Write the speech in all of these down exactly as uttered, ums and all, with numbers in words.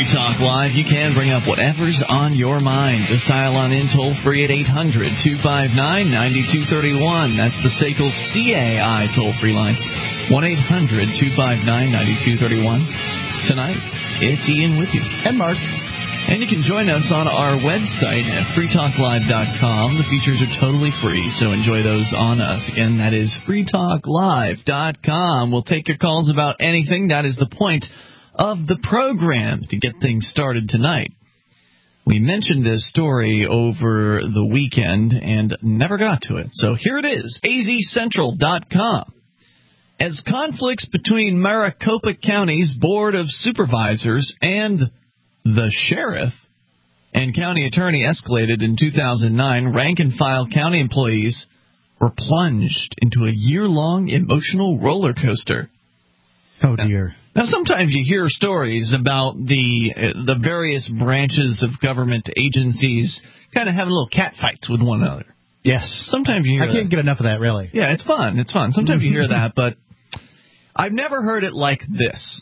Talk Live. You can bring up whatever's on your mind. Just dial on in toll-free at eight hundred, two five nine, nine two three one. That's the S A C L C A I toll-free line, one eight hundred, two five nine, nine two three one. Tonight, it's Ian with you. And Mark. And you can join us on our website at free talk live dot com. The features are totally free, so enjoy those on us. Again, that is free talk live dot com. We'll take your calls about anything. That is the point of the program to get things started tonight. We mentioned this story over the weekend and never got to it. So here it is, A Z Central dot com. As conflicts between Maricopa County's Board of Supervisors and the sheriff and county attorney escalated in two thousand nine, rank-and-file county employees were plunged into a year-long emotional roller coaster. Oh, dear. Now, sometimes you hear stories about the uh, the various branches of government agencies kind of having little catfights with one another. Yes. Sometimes you hear I can't that. get enough of that, really. Yeah, it's fun. It's fun. Sometimes you hear that, but I've never heard it like this.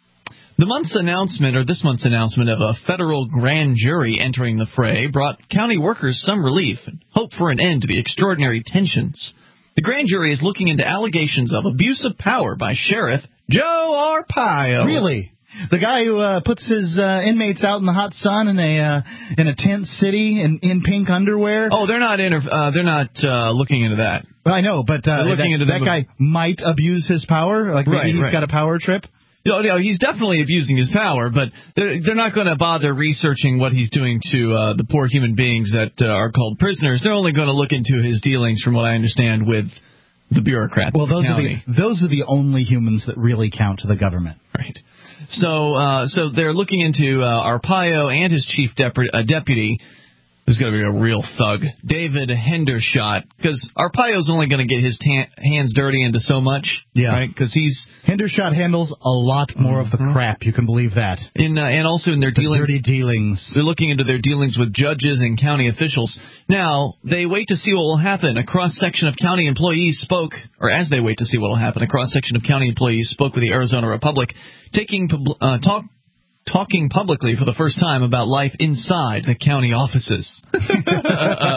The month's announcement, or this month's announcement, of a federal grand jury entering the fray brought county workers some relief and hope for an end to the extraordinary tensions. The grand jury is looking into allegations of abuse of power by Sheriff Joe Arpaio. Really? The guy who uh, puts his uh, inmates out in the hot sun in a uh, in a tent city in, in pink underwear? Oh, they're not inter- uh, they're not uh, looking into that. Well, I know, but uh, looking that, into that guy might abuse his power. Like maybe right, he's right. got a power trip. No, no, he's definitely abusing his power, but they're, they're not going to bother researching what he's doing to uh, the poor human beings that uh, are called prisoners. They're only going to look into his dealings, from what I understand, with the bureaucrats. Well, those the are the those are the only humans that really count to the government. Right. So, uh, so they're looking into uh, Arpaio and his chief dep- uh, deputy, who's going to be a real thug, David Hendershot, because Arpaio's only going to get his ta- hands dirty into so much, yeah. right? Because he's Hendershot handles a lot more mm-hmm. of the crap. You can believe that. In uh, and also in their the dealings, dirty dealings. They're looking into their dealings with judges and county officials. Now they wait to see what will happen. A cross section of county employees spoke, or as they wait to see what will happen, a cross section of county employees spoke with the Arizona Republic, taking uh, talk. talking publicly for the first time about life inside the county offices. uh, uh,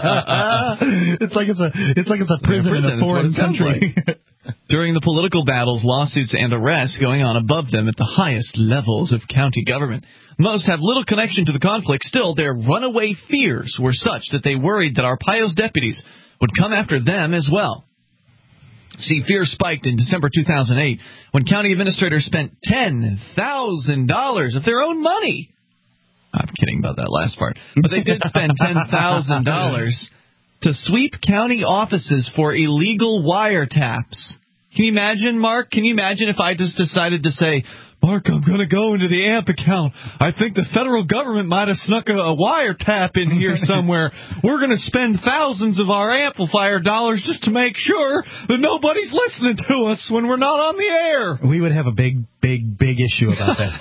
uh, it's like it's a it's like it's a prison, prison in a foreign country. Like. During the political battles, lawsuits, and arrests going on above them at the highest levels of county government, most have little connection to the conflict. Still, their runaway fears were such that they worried that Arpaio's deputies would come after them as well. See, fear spiked in December two thousand eight when county administrators spent ten thousand dollars of their own money. I'm kidding about that last part. But they did spend ten thousand dollars to sweep county offices for illegal wiretaps. Can you imagine, Mark? Can you imagine if I just decided to say, Mark, I'm going to go into the A M P account. I think the federal government might have snuck a, a wiretap in here somewhere. We're going to spend thousands of our amplifier dollars just to make sure that nobody's listening to us when we're not on the air. We would have a big, big, big issue about that.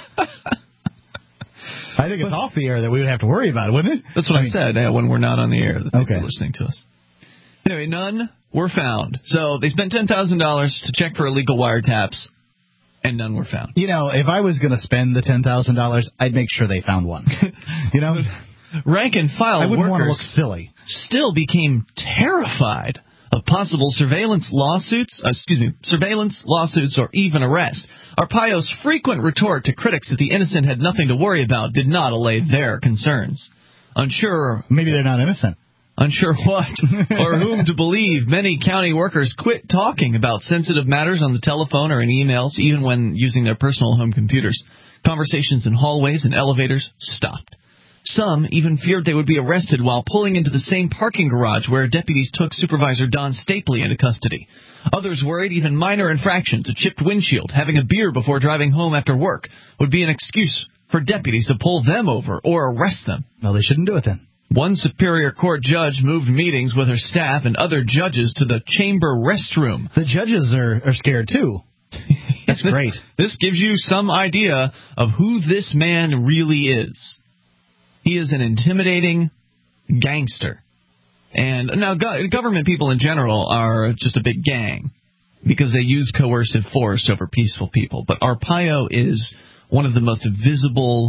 I think it's off the air that we would have to worry about it, wouldn't it? That's what I, I mean, said, yeah, when we're not on the air, that people okay. are listening to us. Anyway, none were found. So they spent ten thousand dollars to check for illegal wiretaps. And none were found. You know, if I was going to spend the ten thousand dollars, I'd make sure they found one. You know? Rank and file I wouldn't workers want to look silly. Still became terrified of possible surveillance lawsuits, uh, excuse me, surveillance lawsuits or even arrest. Arpaio's frequent retort to critics that the innocent had nothing to worry about did not allay their concerns. Unsure... Maybe they're not innocent. Unsure what or whom to believe, many county workers quit talking about sensitive matters on the telephone or in emails, even when using their personal home computers. Conversations in hallways and elevators stopped. Some even feared they would be arrested while pulling into the same parking garage where deputies took Supervisor Don Stapley into custody. Others worried even minor infractions, a chipped windshield, having a beer before driving home after work, would be an excuse for deputies to pull them over or arrest them. Well, they shouldn't do it then. One Superior Court judge moved meetings with her staff and other judges to the chamber restroom. The judges are, are scared, too. That's great. This gives you some idea of who this man really is. He is an intimidating gangster. And now go- government people in general are just a big gang because they use coercive force over peaceful people. But Arpaio is one of the most visible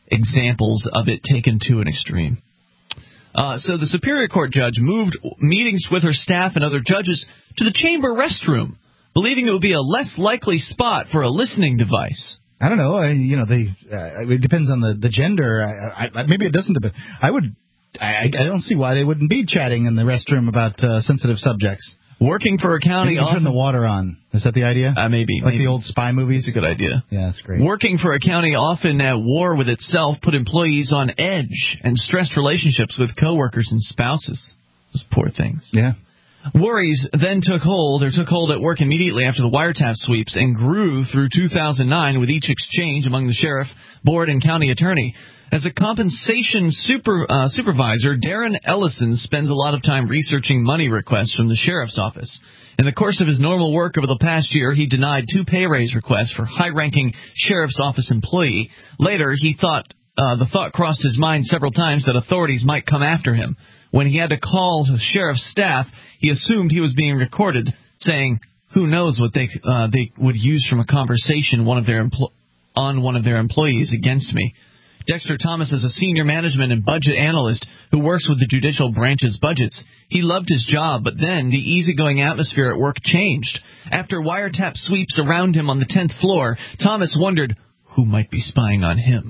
examples of it taken to an extreme. Uh, so the Superior Court judge moved meetings with her staff and other judges to the chamber restroom, believing it would be a less likely spot for a listening device. I don't know. I, you know, they. Uh, it depends on the the gender. I, I, maybe it doesn't. But I would. I, I don't see why they wouldn't be chatting in the restroom about uh, sensitive subjects. Working for a county... Maybe turn the water on. Is that the idea? Uh, maybe. Like maybe. the old spy movies? It's a good idea. Yeah, that's great. Working for a county often at war with itself put employees on edge and stressed relationships with coworkers and spouses. Those poor things. Yeah. Worries then took hold, or took hold at work immediately after the wiretap sweeps and grew through two thousand nine with each exchange among the sheriff, board, and county attorney. As a compensation super, uh, supervisor, Darren Ellison spends a lot of time researching money requests from the sheriff's office. In the course of his normal work over the past year, he denied two pay raise requests for high-ranking sheriff's office employee. Later, he thought uh, the thought crossed his mind several times that authorities might come after him. When he had to call the sheriff's staff, he assumed he was being recorded, saying, "Who knows what they uh, they would use from a conversation one of their empl- on one of their employees against me." Dexter Thomas is a senior management and budget analyst who works with the judicial branch's budgets. He loved his job, but then the easygoing atmosphere at work changed. After wiretap sweeps around him on the tenth floor, Thomas wondered who might be spying on him.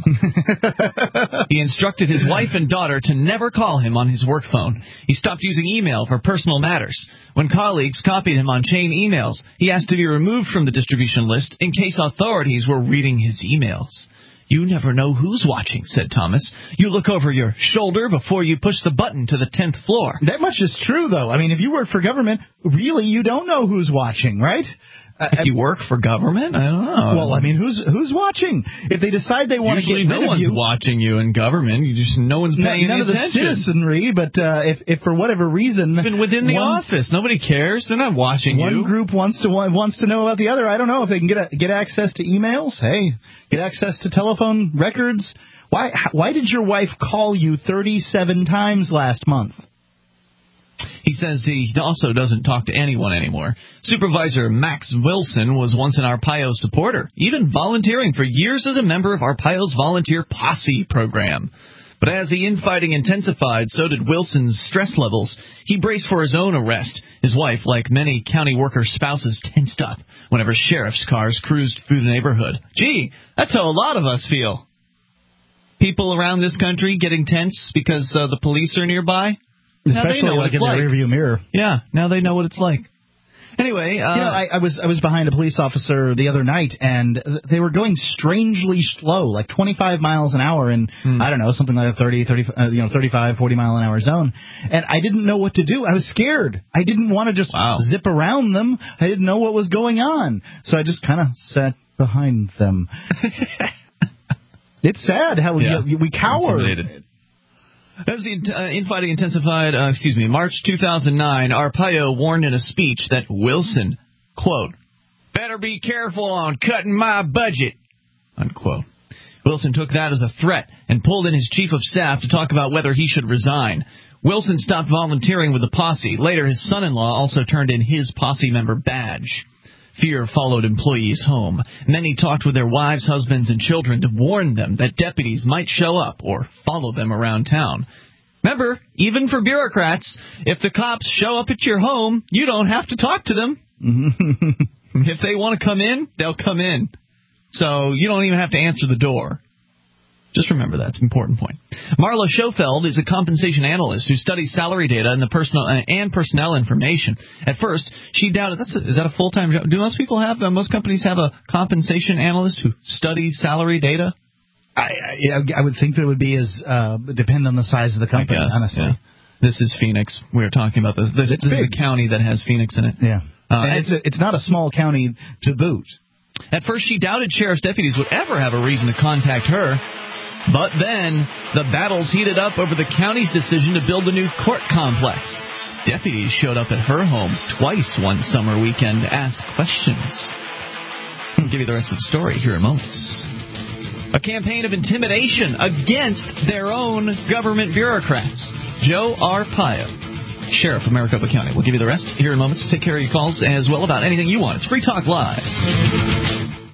He instructed his wife and daughter to never call him on his work phone. He stopped using email for personal matters. When colleagues copied him on chain emails, he asked to be removed from the distribution list in case authorities were reading his emails. "You never know who's watching," said Thomas. "You look over your shoulder before you push the button to the tenth floor." That much is true, though. I mean, if you work for government, really, you don't know who's watching, right? If you work for government? I don't know. Well, I mean, who's who's watching? If they decide they want to get rid no one's of you, watching you in government. You just no one's paying none any of attention. the citizenry, but uh, if if for whatever reason, even within the one, office, nobody cares. They're not watching one you. One group wants to wants to know about the other. I don't know if they can get a, get access to emails. Hey, get access to telephone records. Why why did your wife call you thirty-seven times last month? He says he also doesn't talk to anyone anymore. Supervisor Max Wilson was once an Arpaio supporter, even volunteering for years as a member of Arpaio's volunteer posse program. But as the infighting intensified, so did Wilson's stress levels. He braced for his own arrest. His wife, like many county worker spouses, tensed up whenever sheriff's cars cruised through the neighborhood. Gee, that's how a lot of us feel. People around this country getting tense because uh, the police are nearby? Especially like in like. the rearview mirror. Yeah, now they know what it's like. Anyway, uh, you know, I, I was I was behind a police officer the other night, and they were going strangely slow, like twenty-five miles an hour in hmm. I don't know, something like a thirty, thirty, uh, you know, thirty-five, forty mile an hour zone. And I didn't know what to do. I was scared. I didn't want to just wow. zip around them. I didn't know what was going on, so I just kind of sat behind them. It's sad how yeah. we we cower. As the uh, infighting intensified, uh, excuse me, March two thousand nine, Arpaio warned in a speech that Wilson, quote, "better be careful on cutting my budget," unquote. Wilson took that as a threat and pulled in his chief of staff to talk about whether he should resign. Wilson stopped volunteering with the posse. Later, his son-in-law also turned in his posse member badge. Fear followed employees home. Many talked with their wives, husbands, and children to warn them that deputies might show up or follow them around town. Remember, even for bureaucrats, if the cops show up at your home, you don't have to talk to them. If they want to come in, they'll come in. So you don't even have to answer the door. Just remember that. It's an important point. Marla Schofeld is a compensation analyst who studies salary data and the personal uh, and personnel information. At first, she doubted, that's a, is that a full-time job? Do most people have, uh, most companies have a compensation analyst who studies salary data? I, I, yeah, I would think that it would be as, uh, depend on the size of the company, guess, honestly. Yeah. This is Phoenix. We were talking about this. This, this is the county that has Phoenix in it. Yeah. Uh, and and it's, a, it's not a small county to boot. At first, she doubted sheriff's deputies would ever have a reason to contact her. But then, the battles heated up over the county's decision to build a new court complex. Deputies showed up at her home twice one summer weekend to ask questions. I'll give you the rest of the story here in moments. A campaign of intimidation against their own government bureaucrats. Joe Arpaio, Sheriff of Maricopa County. We'll give you the rest here in moments. Take care of your calls as well about anything you want. It's Free Talk Live.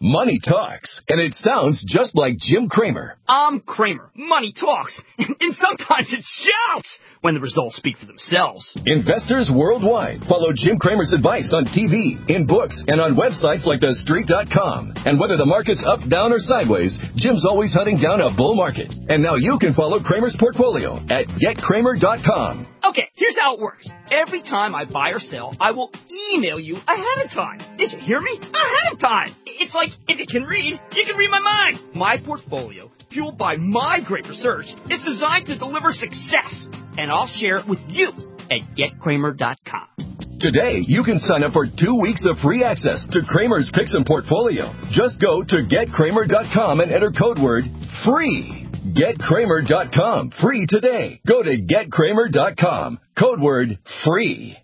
Money talks, and it sounds just like Jim Cramer. I'm Cramer. Money talks, and sometimes it shouts when the results speak for themselves. Investors worldwide follow Jim Cramer's advice on T V, in books, and on websites like the street dot com. And whether the market's up, down, or sideways, Jim's always hunting down a bull market. And now you can follow Cramer's portfolio at get cramer dot com. Okay, here's how it works. Every time I buy or sell, I will email you ahead of time. Did you hear me? Ahead of time. It's like, if you can read, you can read my mind. My portfolio, fueled by my great research, is designed to deliver success. And I'll share it with you at get cramer dot com. Today, you can sign up for two weeks of free access to Cramer's Picks and Portfolio. Just go to get cramer dot com and enter code word FREE. get cramer dot com. Free today. Go to get cramer dot com. Code word FREE.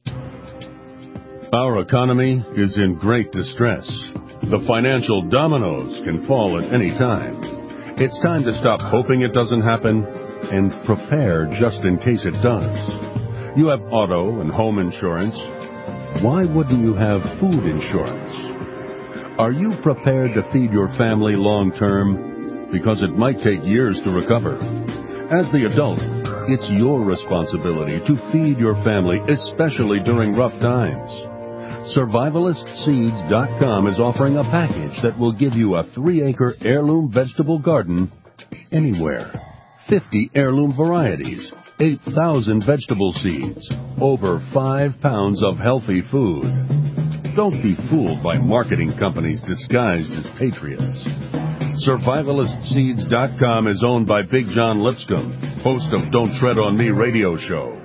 Our economy is in great distress. The financial dominoes can fall at any time. It's time to stop hoping it doesn't happen and prepare just in case it does. You have auto and home insurance. Why wouldn't you have food insurance? Are you prepared to feed your family long term? Because it might take years to recover. As the adult, it's your responsibility to feed your family, especially during rough times. Survivalist Seeds dot com is offering a package that will give you a three-acre heirloom vegetable garden anywhere. fifty heirloom varieties, eight thousand vegetable seeds, over five pounds of healthy food. Don't be fooled by marketing companies disguised as patriots. Survivalist Seeds dot com is owned by Big John Lipscomb, host of Don't Tread on Me radio show.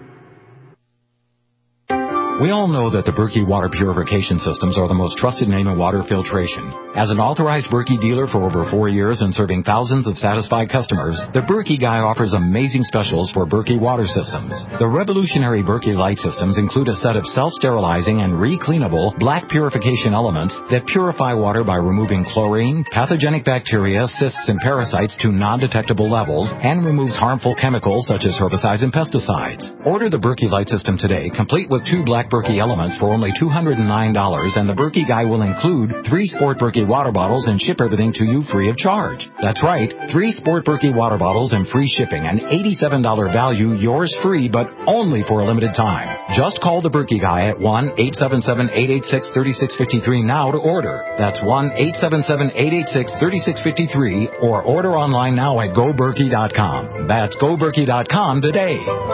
We all know that the Berkey water purification systems are the most trusted name in water filtration. As an authorized Berkey dealer for over four years and serving thousands of satisfied customers, the Berkey Guy offers amazing specials for Berkey water systems. The revolutionary Berkey Light systems include a set of self-sterilizing and re-cleanable black purification elements that purify water by removing chlorine, pathogenic bacteria, cysts, and parasites to non-detectable levels and removes harmful chemicals such as herbicides and pesticides. Order the Berkey Light system today, complete with two black Berkey elements for only two hundred nine dollars, and the Berkey Guy will include three Sport Berkey water bottles and ship everything to you free of charge. That's right, three Sport Berkey water bottles and free shipping, an eighty-seven dollars value, yours free, but only for a limited time. Just call the Berkey Guy at one eight seven seven, eight eight six, three six five three now to order. That's one eight seven seven, eight eight six, three six five three, or order online now at go berkey dot com. That's go berkey dot com today.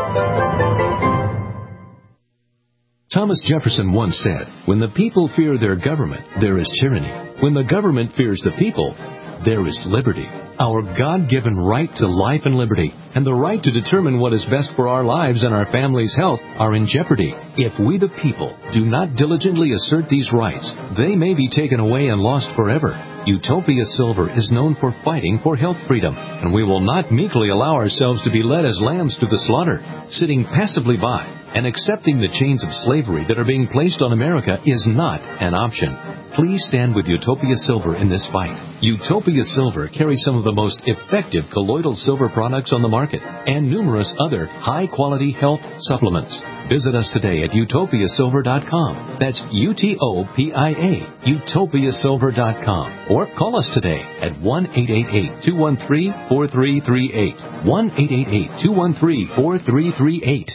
Thomas Jefferson once said, "When the people fear their government, there is tyranny. When the government fears the people, there is liberty." Our God-given right to life and liberty and the right to determine what is best for our lives and our family's health are in jeopardy. If we the people do not diligently assert these rights, they may be taken away and lost forever. Utopia Silver is known for fighting for health freedom, and we will not meekly allow ourselves to be led as lambs to the slaughter. Sitting passively by and accepting the chains of slavery that are being placed on America is not an option. Please stand with Utopia Silver in this fight. Utopia Silver carries some of the most effective colloidal silver products on the market and numerous other high-quality health supplements. Visit us today at utopia silver dot com. That's U T O P I A, utopia silver dot com. Or call us today at one eight eight eight, two one three, four three three eight. one eight eight eight, two one three, four three three eight.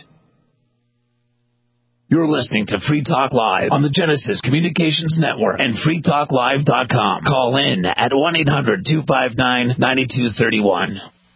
You're listening to Free Talk Live on the Genesis Communications Network and free talk live dot com. Call in at one eight hundred, two five nine, nine two three one.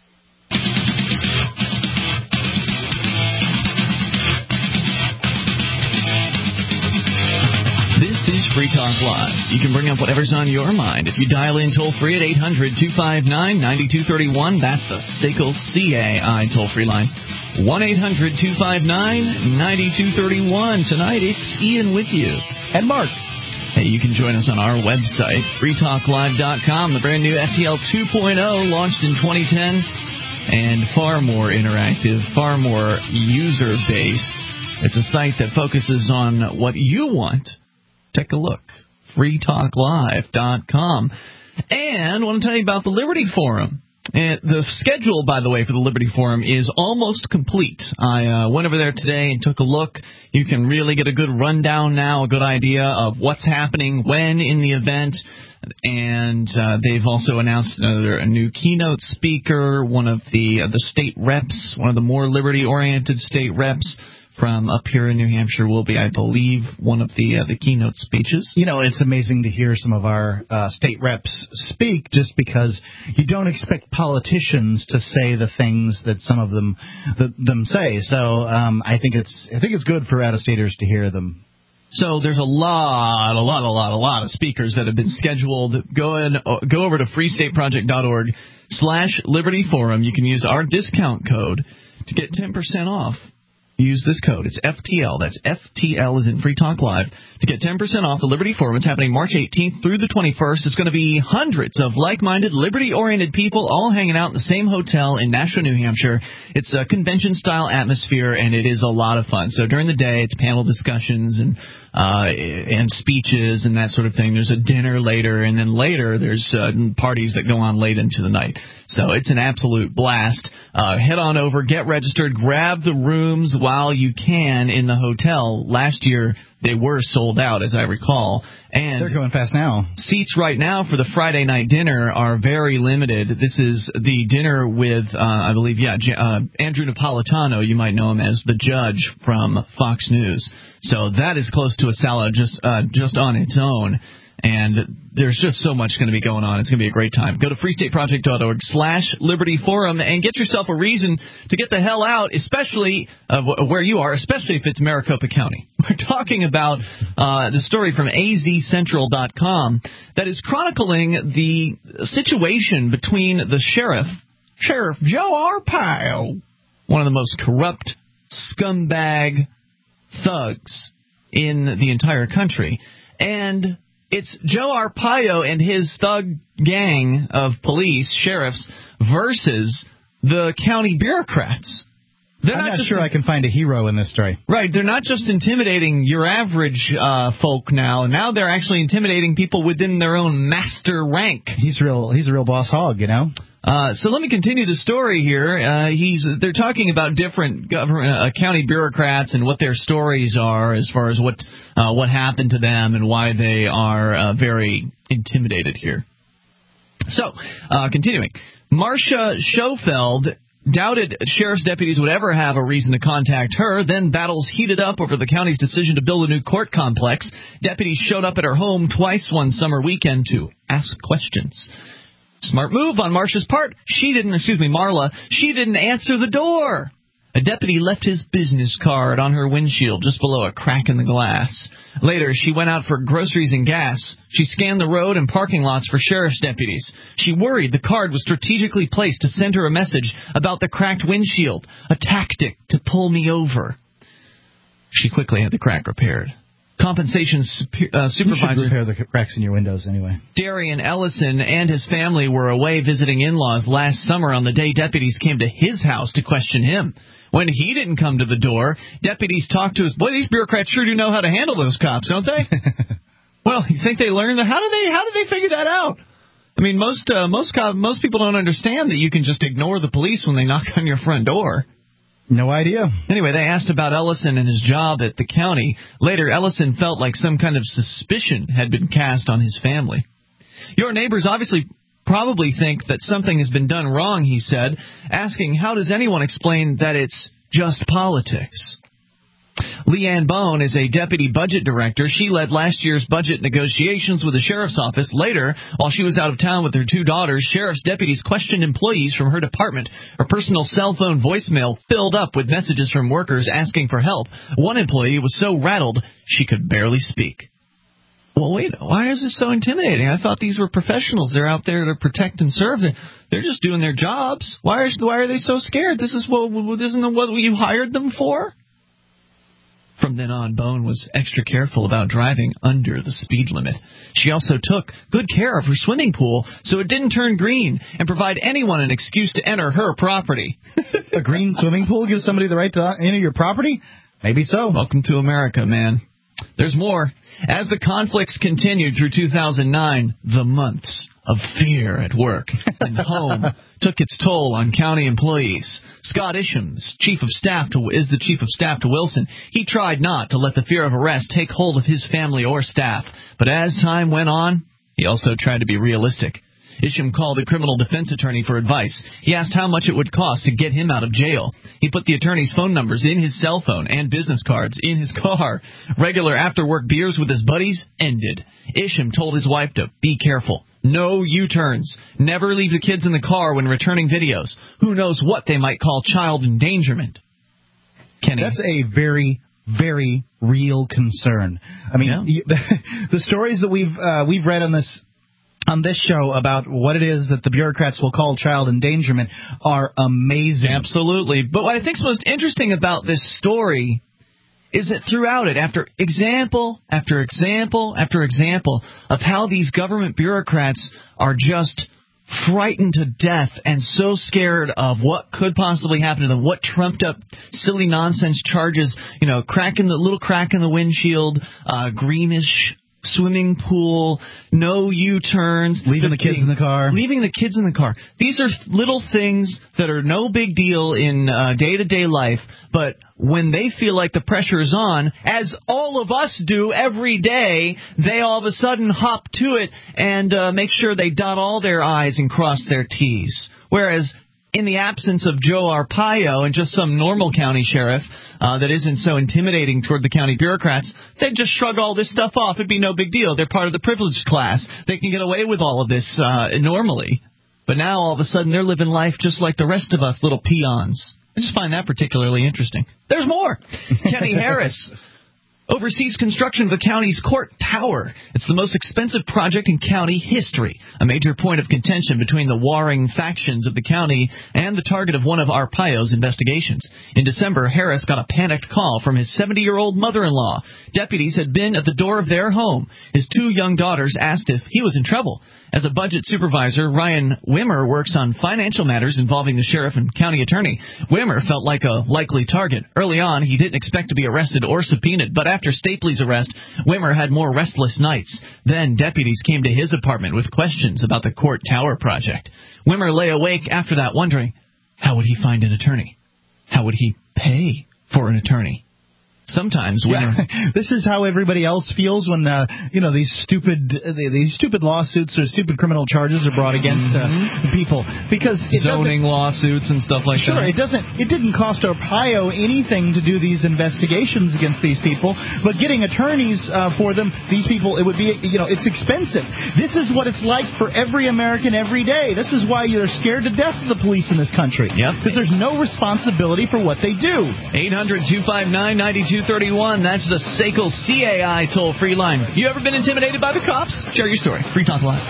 This is Free Talk Live. You can bring up whatever's on your mind. If you dial in toll-free at eight hundred, two five nine, nine two three one, that's the S A C L C A I toll-free line. one eight hundred, two five nine, nine two three one. Tonight, it's Ian with you. And Mark. Hey, you can join us on our website, free talk live dot com. The brand new F T L two point oh launched in twenty ten and far more interactive, far more user-based. It's a site that focuses on what you want. Take a look, free talk live dot com. And I want to tell you about the Liberty Forum. And the schedule, by the way, for the Liberty Forum is almost complete. I uh, went over there today and took a look. You can really get a good rundown now, a good idea of what's happening, when in the event. And uh, they've also announced another, a new keynote speaker, one of the uh, the state reps, one of the more liberty-oriented state reps from up here in New Hampshire will be, I believe, one of the uh, the keynote speeches. You know, it's amazing to hear some of our uh, state reps speak, just because you don't expect politicians to say the things that some of them the, them say. So um, I think it's I think it's good for out-of-staters to hear them. So there's a lot, a lot, a lot, a lot of speakers that have been scheduled. Go in, go over to free state project dot org slash Liberty Forum. You can use our discount code to get ten percent off. Use this code. It's F T L. That's F T L as in Free Talk Live to get ten percent off the Liberty Forum. It's happening March eighteenth through the twenty-first. It's going to be hundreds of like-minded, liberty-oriented people all hanging out in the same hotel in Nashua, New Hampshire. It's a convention-style atmosphere, and it is a lot of fun. So during the day, it's panel discussions and uh, and speeches and that sort of thing. There's a dinner later, and then later there's uh, parties that go on late into the night. So it's an absolute blast. Uh, head on over, get registered, grab the rooms while you can in the hotel. Last year, they were sold out, as I recall. And they're going fast now. Seats right now for the Friday night dinner are very limited. This is the dinner with, uh, I believe, yeah, uh, Andrew Napolitano. You might know him as the judge from Fox News. So that is close to a salad just uh, just on its own. And there's just so much going to be going on. It's going to be a great time. Go to free state project dot org slash Liberty Forum and get yourself a reason to get the hell out, especially uh, where you are, especially if it's Maricopa County. We're talking about uh, the story from A Z Central dot com that is chronicling the situation between the sheriff, Sheriff Joe Arpaio, one of the most corrupt scumbag thugs in the entire country, and it's Joe Arpaio and his thug gang of police, sheriffs, versus the county bureaucrats. They're I'm not, not just sure I can find a hero in this story. Right. They're not just intimidating your average uh, folk now. Now they're actually intimidating people within their own master rank. He's real. He's a real boss hog, you know. Uh, so let me continue the story here. Uh, he's they're talking about different government, uh, county bureaucrats and what their stories are as far as what uh, what happened to them and why they are uh, very intimidated here. So, uh, continuing, Marcia Schofeld doubted sheriff's deputies would ever have a reason to contact her. Then battles heated up over the county's decision to build a new court complex. Deputies showed up at her home twice one summer weekend to ask questions. Smart move on Marcia's part. She didn't, excuse me, Marla, she didn't answer the door. A deputy left his business card on her windshield just below a crack in the glass. Later, she went out for groceries and gas. She scanned the road and parking lots for sheriff's deputies. She worried the card was strategically placed to send her a message about the cracked windshield, a tactic to pull me over. She quickly had the crack repaired. Compensation super, uh, supervisor you should repair the cracks in your windows anyway. Darian Ellison and his family were away visiting in-laws last summer on the day deputies came to his house to question him. When he didn't come to the door, deputies talked to his boy. These bureaucrats sure do know how to handle those cops, don't they? Well, you think they learned that? How did they? How did they figure that out? I mean, most uh, most most people don't understand that you can just ignore the police when they knock on your front door. No idea. Anyway, they asked about Ellison and his job at the county. Later, Ellison felt like some kind of suspicion had been cast on his family. Your neighbors obviously probably think that something has been done wrong, he said, asking how does anyone explain that it's just politics. Leanne Bone is a deputy budget director. She led last year's budget negotiations with the sheriff's office. Later, while she was out of town with her two daughters, sheriff's deputies questioned employees from her department. Her personal cell phone voicemail filled up with messages from workers asking for help. One employee was so rattled she could barely speak. Well, wait, why is this so intimidating? I thought these were professionals. They're out there to protect and serve. They're just doing their jobs. Why are, why are they so scared? This is what, isn't what you hired them for? From then on, Bone was extra careful about driving under the speed limit. She also took good care of her swimming pool so it didn't turn green and provide anyone an excuse to enter her property. A green swimming pool gives somebody the right to enter your property? Maybe so. Welcome to America, man. There's more. As the conflicts continued through two thousand nine, the months of fear at work and home took its toll on county employees. Scott Isham's chief of staff to, is the chief of staff to Wilson. He tried not to let the fear of arrest take hold of his family or staff. But as time went on, He also tried to be realistic. Isham called a criminal defense attorney for advice. He asked how much it would cost to get him out of jail. He put the attorney's phone numbers in his cell phone and business cards in his car. Regular after-work beers with his buddies ended. Isham told his wife to be careful. No U-turns. Never leave the kids in the car when returning videos. Who knows what they might call child endangerment. Kenny. That's a very, very real concern. I mean, yeah. you, the stories that we've uh, we've read on this on this show about what it is that the bureaucrats will call child endangerment are amazing. Absolutely. But what I think is most interesting about this story is that throughout it, after example after example after example of how these government bureaucrats are just frightened to death and so scared of what could possibly happen to them, what trumped up silly nonsense charges, you know, crack in the little crack in the windshield, uh, greenish swimming pool, no U-turns. Leaving the kids in the car. Leaving the kids in the car. These are little things that are no big deal in uh, day-to-day life, but when they feel like the pressure is on, as all of us do every day, they all of a sudden hop to it and uh, make sure they dot all their I's and cross their T's. Whereas in the absence of Joe Arpaio and just some normal county sheriff uh, that isn't so intimidating toward the county bureaucrats, they'd just shrug all this stuff off. It'd be no big deal. They're part of the privileged class. They can get away with all of this uh, normally. But now all of a sudden they're living life just like the rest of us little peons. I just find that particularly interesting. There's more. Kenny Harris oversees construction of the county's court tower. It's the most expensive project in county history, a major point of contention between the warring factions of the county and the target of one of Arpaio's investigations. In December, Harris got a panicked call from his seventy-year-old mother-in-law. Deputies had been at the door of their home. His two young daughters asked if he was in trouble. As a budget supervisor, Ryan Wimmer works on financial matters involving the sheriff and county attorney. Wimmer felt like a likely target. Early on, he didn't expect to be arrested or subpoenaed, but after Stapley's arrest, Wimmer had more restless nights. Then deputies came to his apartment with questions about the court tower project. Wimmer lay awake after that, wondering, how would he find an attorney? How would he pay for an attorney? Sometimes when yeah. This is how everybody else feels when uh, you know these stupid uh, these stupid lawsuits or stupid criminal charges are brought against uh, mm-hmm. people because it zoning lawsuits and stuff like sure, that. Sure, it doesn't it didn't cost Arpaio anything to do these investigations against these people, but getting attorneys uh, for them, these people, it would be you know it's expensive. This is what it's like for every American every day. This is why you're scared to death of the police in this country. Yep, because there's no responsibility for what they do. eight hundred, two five nine, nine two three one. That's the S A C L C A I toll-free line. You ever been intimidated by the cops? Share your story. Free Talk Live.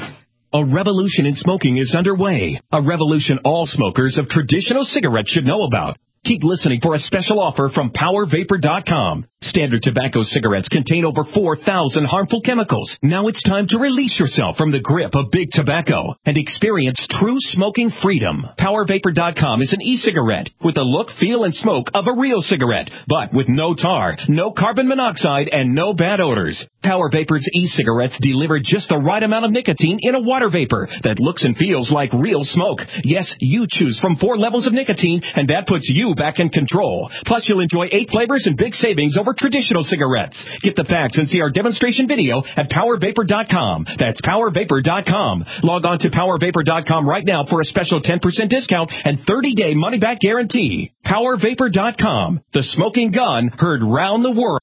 A revolution in smoking is underway. A revolution all smokers of traditional cigarettes should know about. Keep listening for a special offer from power vapor dot com. Standard tobacco cigarettes contain over four thousand harmful chemicals. Now it's time to release yourself from the grip of big tobacco and experience true smoking freedom. power vapor dot com is an e-cigarette with the look, feel, and smoke of a real cigarette, but with no tar, no carbon monoxide, and no bad odors. Power Vapor's e-cigarettes deliver just the right amount of nicotine in a water vapor that looks and feels like real smoke. Yes, you choose from four levels of nicotine, and that puts you back in control. Plus, you'll enjoy eight flavors and big savings over traditional cigarettes. Get the facts and see our demonstration video at power vapor dot com. That's power vapor dot com. Log on to power vapor dot com right now for a special ten percent discount and thirty-day money-back guarantee. power vapor dot com. The smoking gun heard round the world.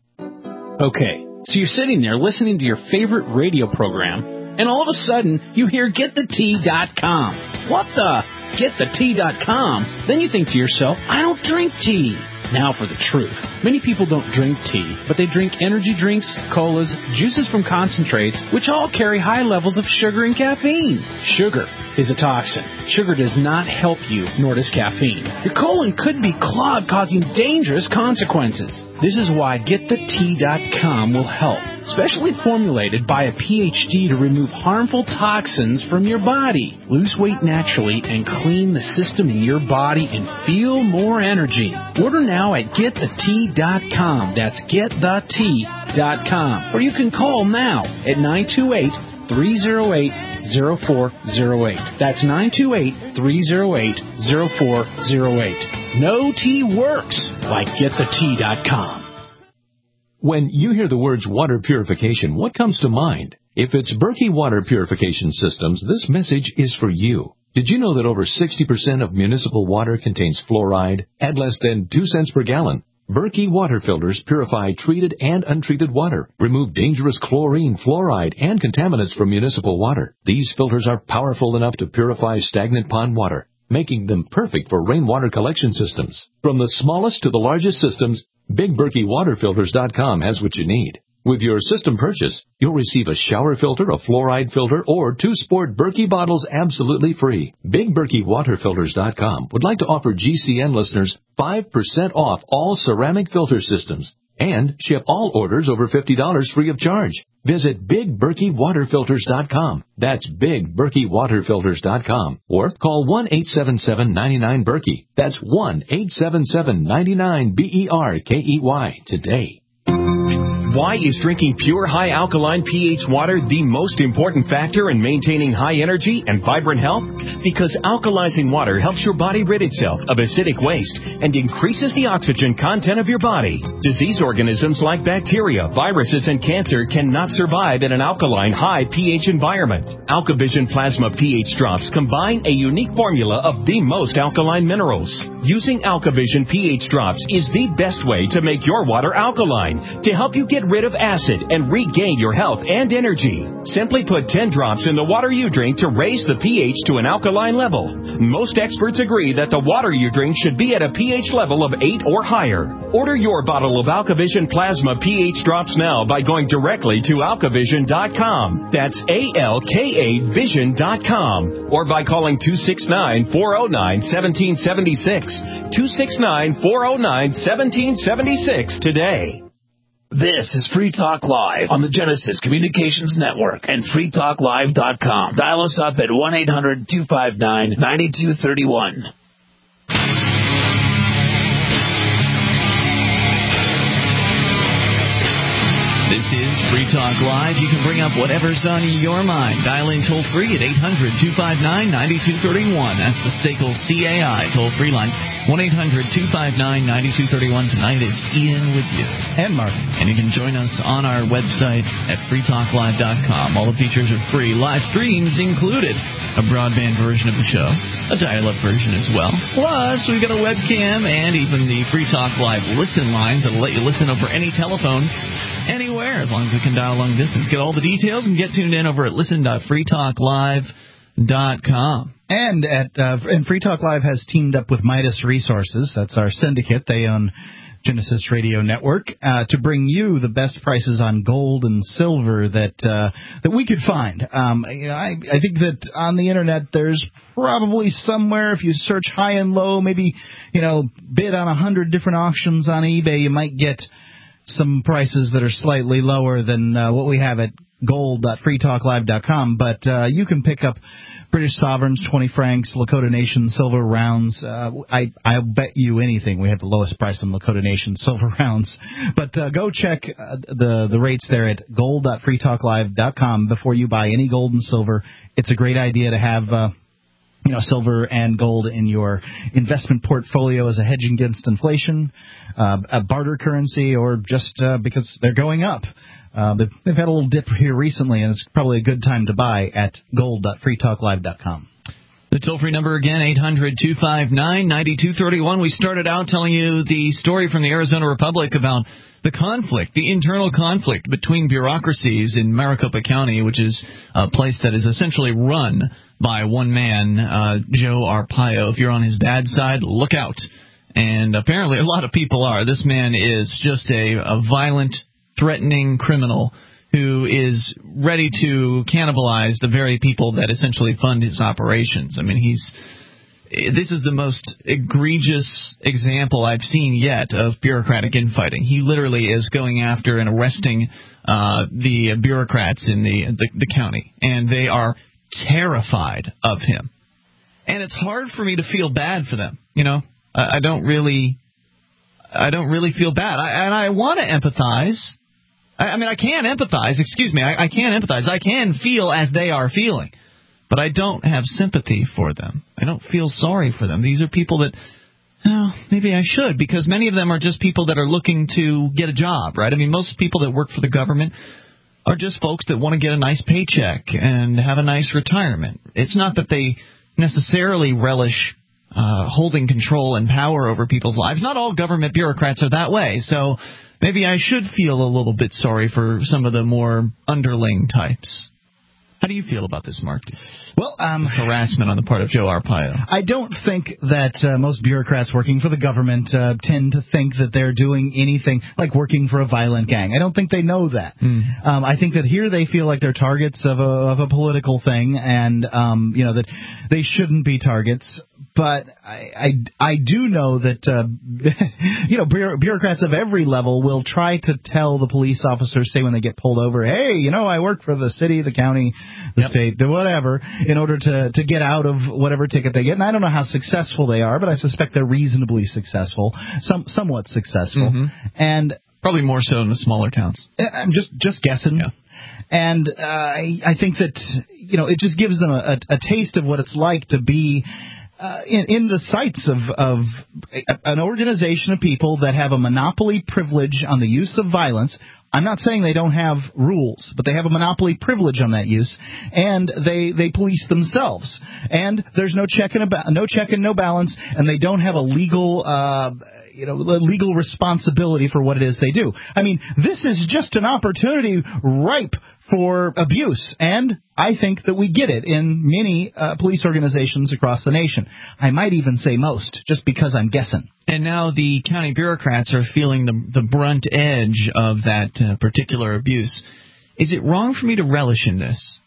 Okay, so you're sitting there listening to your favorite radio program, and all of a sudden you hear get the tea dot com. What the? get the tea dot com. Then you think to yourself, I don't drink tea. Now for the truth. Many people don't drink tea, but they drink energy drinks, colas, juices from concentrates, which all carry high levels of sugar and caffeine. Sugar is a toxin. Sugar does not help you, nor does caffeine. Your colon could be clogged, causing dangerous consequences. This is why get the tea dot com will help. Specially formulated by a P H D to remove harmful toxins from your body. Lose weight naturally and clean the system in your body and feel more energy. Order now at get the tea dot com. That's get the tea dot com. Or you can call now at nine two eight, three oh eight, oh four oh eight. That's nine two eight, three oh eight, oh four oh eight. No tea works like get the tea dot com. When you hear the words water purification, what comes to mind? If it's Berkey Water Purification Systems, this message is for you. Did you know that over sixty percent of municipal water contains fluoride at less than two cents per gallon? Berkey water filters purify treated and untreated water, remove dangerous chlorine, fluoride, and contaminants from municipal water. These filters are powerful enough to purify stagnant pond water, making them perfect for rainwater collection systems. From the smallest to the largest systems, Big Berkey Water Filters dot com has what you need. With your system purchase, you'll receive a shower filter, a fluoride filter, or two sport Berkey bottles absolutely free. Big Berkey Water Filters dot com would like to offer G C N listeners five percent off all ceramic filter systems and ship all orders over fifty dollars free of charge. Visit Big Berkey Water Filters dot com. That's Big Berkey Water Filters dot com. Or call one eight seven seven, nine nine, Berkey. That's one eight seven seven, nine nine, B E R K E Y today. Why is drinking pure high alkaline pH water the most important factor in maintaining high energy and vibrant health? Because alkalizing water helps your body rid itself of acidic waste and increases the oxygen content of your body. Disease organisms like bacteria, viruses, and cancer cannot survive in an alkaline high pH environment. AlkaVision Plasma pH drops combine a unique formula of the most alkaline minerals. Using AlkaVision pH drops is the best way to make your water alkaline to help you get rid of acid and regain your health and energy. Simply put ten drops in the water you drink to raise the pH to an alkaline level. Most experts agree that the water you drink should be at a pH level of eight or higher. Order your bottle of AlkaVision Plasma pH drops now by going directly to Alka Vision dot com. That's A L K A Vision dot com. Or by calling two six nine, four oh nine, one seven seven six. two six nine, four oh nine, one seven seven six today. This is Free Talk Live on the Genesis Communications Network and free talk live dot com. Dial us up at one eight hundred, two five nine, nine two three one. This is Free Talk Live. You can bring up whatever's on your mind. Dial in toll-free at eight hundred, two five nine, nine two three one. That's the S A C L C A I toll-free line. one eight hundred, two five nine, nine two three one. Tonight it's Ian with you. And Mark. And you can join us on our website at free talk live dot com. All the features are free. Live streams included. A broadband version of the show. A dial-up version as well. Plus, we've got a webcam and even the Free Talk Live listen lines that'll let you listen over any telephone anywhere, as long as it can dial long distance. Get all the details and get tuned in over at listen dot free talk live dot com. And at uh, and Free Talk Live has teamed up with Midas Resources. That's our syndicate. They own Genesis Radio Network, uh, to bring you the best prices on gold and silver that uh, that we could find. Um, you know, I, I think that on the internet there's probably somewhere, if you search high and low, maybe, you know, bid on a hundred different auctions on eBay, you might get some prices that are slightly lower than uh, what we have at gold dot free talk live dot com, but uh, you can pick up British sovereigns, twenty francs, Lakota Nation silver rounds. Uh, I, I'll bet you anything we have the lowest price on Lakota Nation silver rounds. But uh, go check uh, the, the rates there at gold dot free talk live dot com before you buy any gold and silver. It's a great idea to have uh, you know, silver and gold in your investment portfolio as a hedge against inflation, uh, a barter currency, or just uh, because they're going up. Uh, they've, they've had a little dip here recently, and it's probably a good time to buy at gold dot free talk live dot com. The toll-free number again, eight hundred, two five nine, nine two three one. We started out telling you the story from the Arizona Republic about the conflict, the internal conflict between bureaucracies in Maricopa County, which is a place that is essentially run by one man, uh, Joe Arpaio. If you're on his bad side, look out. And apparently a lot of people are. This man is just a, a violent, threatening criminal who is ready to cannibalize the very people that essentially fund his operations. I mean, he's this is the most egregious example I've seen yet of bureaucratic infighting. He literally is going after and arresting uh, the bureaucrats in the, the the county, and they are terrified of him. And it's hard for me to feel bad for them. You know, I, I don't really, I don't really feel bad, I, and I want to empathize. I mean, I can empathize, excuse me, I, I can empathize. I can feel as they are feeling, but I don't have sympathy for them. I don't feel sorry for them. These are people that, well, maybe I should, because many of them are just people that are looking to get a job, right? I mean, most people that work for the government, are just folks that want to get a nice paycheck and have a nice retirement. It's not that they necessarily relish uh, holding control and power over people's lives. Not all government bureaucrats are that way, so maybe I should feel a little bit sorry for some of the more underling types. How do you feel about this, Mark? Well, um, this harassment on the part of Joe Arpaio. I don't think that uh, most bureaucrats working for the government uh, tend to think that they're doing anything like working for a violent gang. I don't think they know that. Mm. Um, I think that here they feel like they're targets of a, of a political thing, and um, you know that they shouldn't be targets. But I, I, I do know that, uh, you know, bureaucrats of every level will try to tell the police officers, say when they get pulled over, hey, you know, I work for the city, the county, the yep. state, whatever, in order to, to get out of whatever ticket they get. And I don't know how successful they are, but I suspect they're reasonably successful, some somewhat successful. Mm-hmm. And probably more so in the smaller towns. I'm just, just guessing. Yeah. And uh, I, I think that, you know, it just gives them a, a, a taste of what it's like to be Uh, in, in the sights of, of an organization of people that have a monopoly privilege on the use of violence. I'm not saying they don't have rules, but they have a monopoly privilege on that use, and they, they police themselves. And there's no check and a ba- no check and no balance, and they don't have a legal uh, you know legal responsibility for what it is they do. I mean, this is just an opportunity ripe for abuse, and I think that we get it in many uh, police organizations across the nation. I might even say most, just because I'm guessing. And now the county bureaucrats are feeling the, the brunt edge of that uh, particular abuse. Is it wrong for me to relish in this?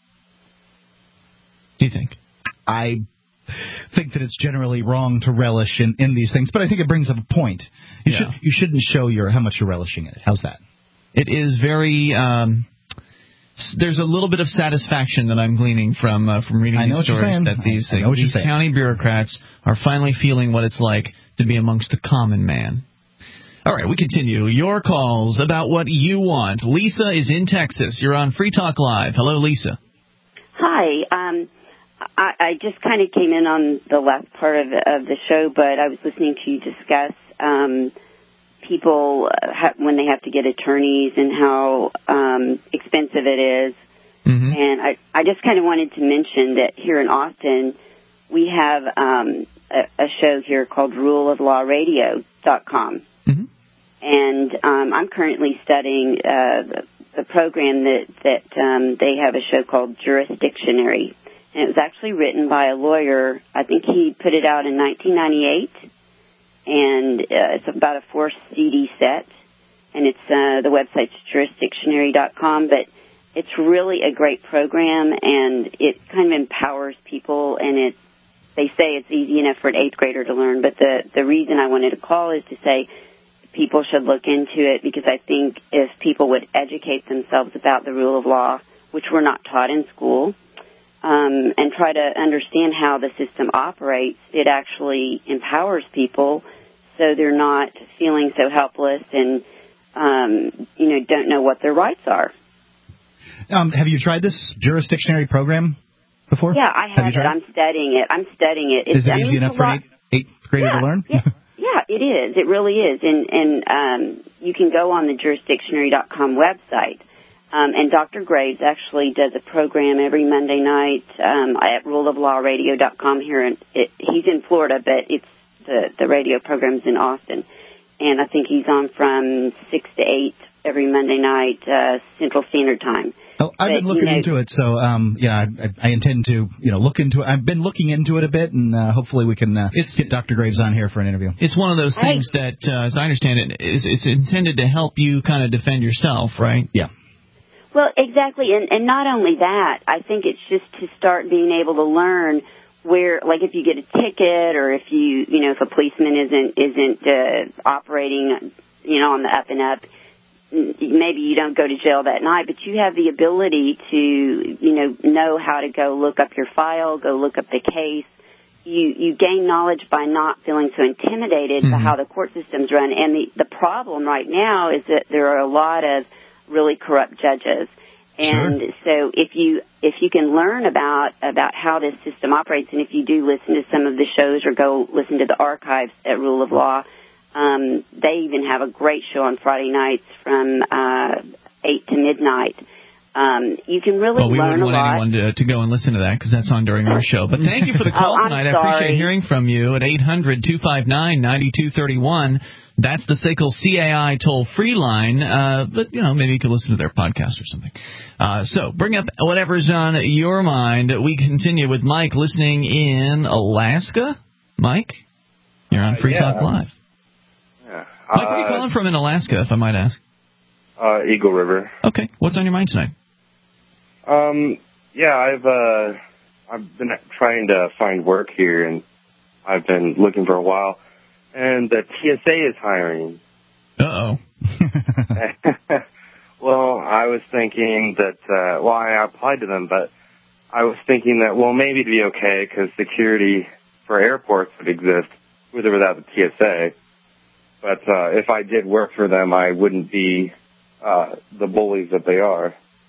Do you think? I think that it's generally wrong to relish in, in these things, but I think it brings up a point. You, yeah. should, you shouldn't show your how much you're relishing in it. How's that? It is very... Um, There's a little bit of satisfaction that I'm gleaning from uh, from reading these stories that these, uh, these county bureaucrats are finally feeling what it's like to be amongst the common man. All right, we continue. Your calls about what you want. Lisa is in Texas. You're on Free Talk Live. Hello, Lisa. Hi. Um, I, I just kind of came in on the last part of the, of the show, but I was listening to you discuss um people uh, ha- when they have to get attorneys and how um, expensive it is. Mm-hmm. And I, I just kind of wanted to mention that here in Austin, we have um, a, a show here called rule of law radio dot com. Mm-hmm. And um, I'm currently studying uh, the, the program that, that um, they have a show called Jurisdictionary. And it was actually written by a lawyer. I think he put it out in nineteen ninety-eight. And uh, it's about a four C D set, and it's uh, the website's jurisdictionary dot com. But it's really a great program, and it kind of empowers people. And it, they say it's easy enough for an eighth grader to learn. But the the reason I wanted to call is to say people should look into it, because I think if people would educate themselves about the rule of law, which we're not taught in school, um, and try to understand how the system operates, it actually empowers people so they're not feeling so helpless and, um, you know, don't know what their rights are. Um, have you tried this Jurisdictionary program before? Yeah, I have, have it. I'm studying it. I'm studying it. It's, is it I easy mean, enough for an eighth, eighth grader yeah, to learn? Yeah. Yeah, it is. It really is. And, and um, you can go on the jurisdictionary dot com website. Um, and Doctor Graves actually does a program every Monday night um, at rule of law radio dot com here. In, it, he's in Florida, but it's the, the radio program's in Austin. And I think he's on from six to eight every Monday night, uh, Central Standard Time. Oh, I've but, been looking you know, into it, so um, yeah, I, I intend to you know look into it. I've been looking into it a bit, and uh, hopefully we can uh, get Doctor Graves on here for an interview. It's one of those things I, that, uh, as I understand it, is it's intended to help you kind of defend yourself, right? Yeah. Well, exactly, and, and not only that, I think it's just to start being able to learn where, like, if you get a ticket, or if you, you know, if a policeman isn't isn't uh, operating, you know, on the up and up. Maybe you don't go to jail that night, but you have the ability to, you know, know how to go look up your file, go look up the case. You you gain knowledge by not feeling so intimidated mm-hmm. by how the court systems run. And the, the problem right now is that there are a lot of really corrupt judges. And sure. so if you if you can learn about about how this system operates, and if you do listen to some of the shows or go listen to the archives at Rule of Law, Um, they even have a great show on Friday nights from uh, eight to midnight Um, you can really well, we learn wouldn't a want lot. anyone to, to go and listen to that because that's on during our show. But thank you for the call oh, tonight. I'm I appreciate sorry. hearing from you at eight hundred two five nine nine two three one. That's the S A C L C A I toll-free line. Uh, but, you know, maybe you could listen to their podcast or something. Uh, so bring up whatever's on your mind. We continue with Mike listening in Alaska. Mike, you're on Free uh, yeah. Talk Live. Yeah. Mike, where are you calling from in Alaska, if I might ask? Uh, Eagle River. Okay. What's on your mind tonight? Um, yeah, I've, uh, I've been trying to find work here, and I've been looking for a while, and the T S A is hiring. Uh-oh. Well, I was thinking that, uh, well, I applied to them, but I was thinking that, well, maybe it'd be okay because security for airports would exist with or without the T S A. But uh, if I did work for them, I wouldn't be uh, the bullies that they are.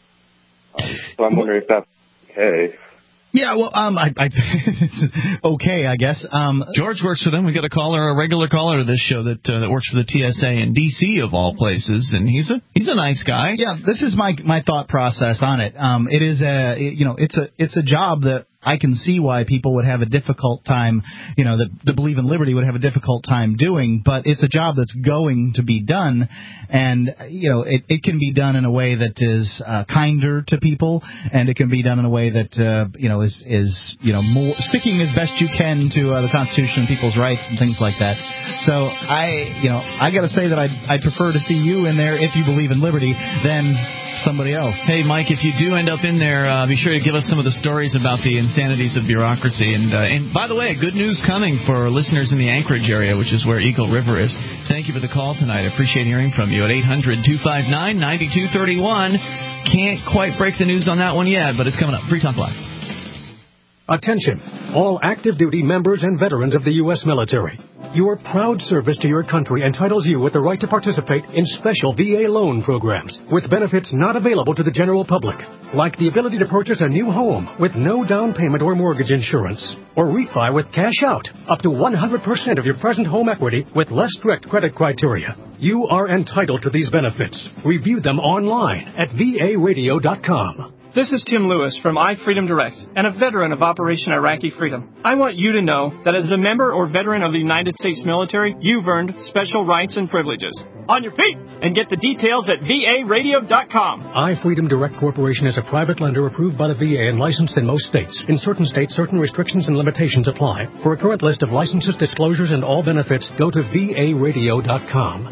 Um, so I'm wondering if that's okay. Yeah, well, um, I, I okay, I guess. Um, George works for them. We got a caller, a regular caller to this show that uh, that works for the T S A in D C of all places, and he's a he's a nice guy. Yeah, this is my my thought process on it. Um, it is a it, you know it's a it's a job that I can see why people would have a difficult time, you know, that, that believe in liberty would have a difficult time doing, but it's a job that's going to be done, and, you know, it, it can be done in a way that is uh, kinder to people, and it can be done in a way that, uh, you know, is, is, you know, more sticking as best you can to uh, the Constitution and people's rights and things like that. So I, you know, I got to say that I'd, I'd prefer to see you in there if you believe in liberty than somebody else. Hey, Mike, if you do end up in there, uh, be sure to give us some of the stories about the insanities of bureaucracy. And, uh, and by the way, good news coming for listeners in the Anchorage area, which is where Eagle River is. Thank you for the call tonight. I appreciate hearing from you at eight hundred two five nine nine two three one. Can't quite break the news on that one yet, but it's coming up. Free Talk Live. Attention, all active duty members and veterans of the U S military. Your proud service to your country entitles you with the right to participate in special V A loan programs with benefits not available to the general public, like the ability to purchase a new home with no down payment or mortgage insurance, or refi with cash out up to one hundred percent of your present home equity with less strict credit criteria. You are entitled to these benefits. Review them online at V A radio dot com. This is Tim Lewis from iFreedom Direct and a veteran of Operation Iraqi Freedom. I want you to know that as a member or veteran of the United States military, you've earned special rights and privileges. On your feet! And get the details at V A radio dot com. iFreedom Direct Corporation is a private lender approved by the V A and licensed in most states. In certain states, certain restrictions and limitations apply. For a current list of licenses, disclosures, and all benefits, go to V A radio dot com.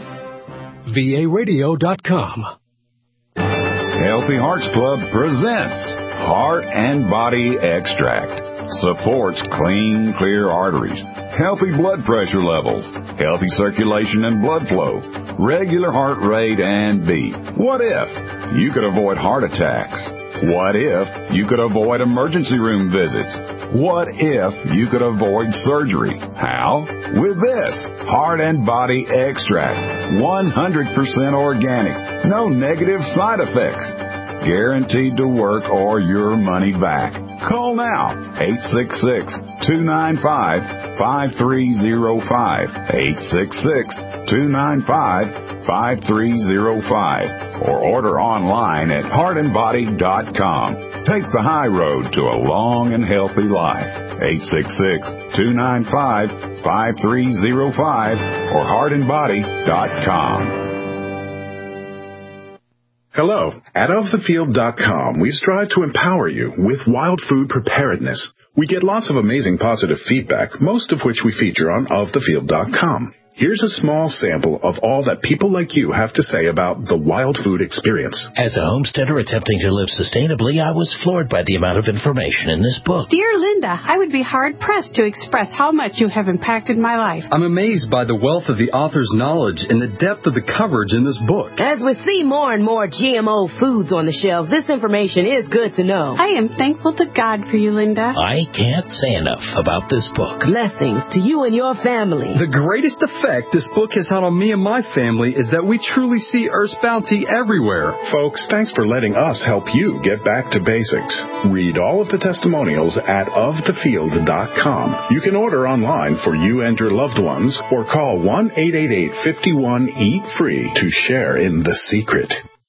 V A radio dot com. Healthy Hearts Club presents Heart and Body Extract. Supports clean, clear arteries, healthy blood pressure levels, healthy circulation and blood flow, regular heart rate and beat. What if you could avoid heart attacks? What if you could avoid emergency room visits? What if you could avoid surgery? How? With this Heart and Body Extract. one hundred percent organic. No negative side effects. Guaranteed to work or your money back. Call now. eight six six, two nine five, five three zero five. eight six six, two nine five, five three zero five. Or order online at heart and body dot com. Take the high road to a long and healthy life. eight six six, two nine five, five three zero five or heart and body dot com. Hello. At of the field dot com, we strive to empower you with wild food preparedness. We get lots of amazing positive feedback, most of which we feature on of the field dot com. Here's a small sample of all that people like you have to say about the wild food experience. As a homesteader attempting to live sustainably, I was floored by the amount of information in this book. Dear Linda, I would be hard-pressed to express how much you have impacted my life. I'm amazed by the wealth of the author's knowledge and the depth of the coverage in this book. As we see more and more G M O foods on the shelves, this information is good to know. I am thankful to God for you, Linda. I can't say enough about this book. Blessings to you and your family. The greatest effect this book has had on me and my family is that we truly see Earth's bounty everywhere. Folks, thanks for letting us help you get back to basics. Read all of the testimonials at of the field dot com. You can order online for you and your loved ones or call one eight eight eight, five one, eat free to share in the secret.